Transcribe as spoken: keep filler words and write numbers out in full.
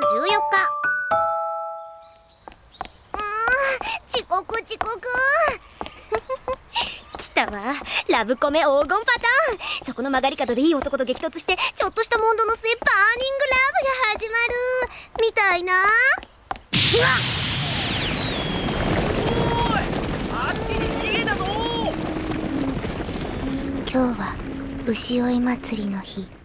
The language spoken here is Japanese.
じゅうよっか。うーん、遅刻遅刻来たわ、ラブコメ黄金パターン。そこの曲がり角でいい男と激突してちょっとした問答の末バーニングラブが始まるみたいな。うわっ、 おい、あっちに逃げたぞ。 今日は牛追い祭りの日。